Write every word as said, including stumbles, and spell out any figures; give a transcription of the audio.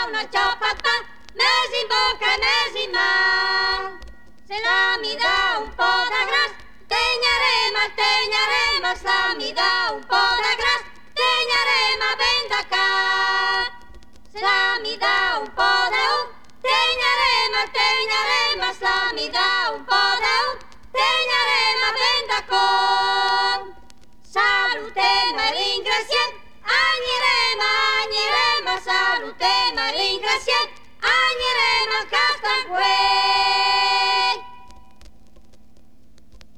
fa una ciabatta, mesi in bocca e mesi in mano. Se la mi dà un po' da gras, tegnarema, tegnarema, sa mi dà un po' da gras, tegnarema ben da cap. Se la mi dà un po' da un, tegnarema, tegnarema, sa mi dà un po' da un, tegnarema ben da cor.